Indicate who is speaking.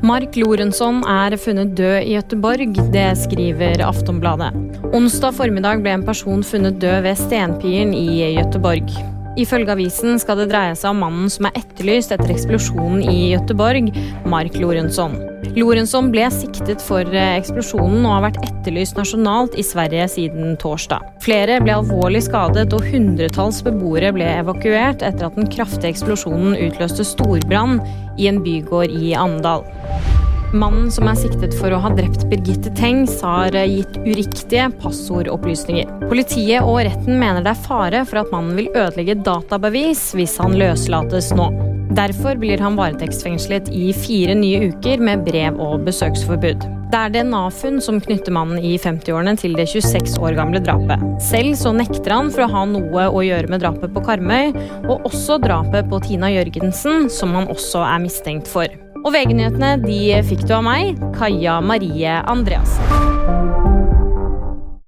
Speaker 1: Mark Lorenzon funnet død I Göteborg, det skriver Aftonbladet. Onsdag formiddag ble en person funnet død ved Stenpiren I Göteborg. Ifølge avisen skal det dreie seg om mannen som etterlyst etter eksplosjonen I Göteborg, Mark Lorenzon. Lorenzon ble siktet for eksplosjonen og har vært etterlyst nasjonalt I Sverige siden torsdag. Flere ble alvorlig skadet og hundretalls beboere ble evakuert etter at den kraftige eksplosjonen utløste storbrann I en bygård I Andal. Mannen som siktet for å ha drept Birgitte Tengs har gitt uriktige passordopplysninger. Politiet og retten mener det fare for at mannen vil ødelegge databevis hvis han løslates nå. Derfor blir han varetektsfengslet I 4 nye uker med brev- og besøksforbud. Det DNA-funn som knytter mannen I 50-årene til det 26 år gamle drapet. Selv så nekter han for å ha noe å gjøre med drapet på Karmøy, og også drapet på Tina Jørgensen, som han også mistenkt for. Og VG-nyhetene, de fikk du av meg, Kaja Marie Andreasen.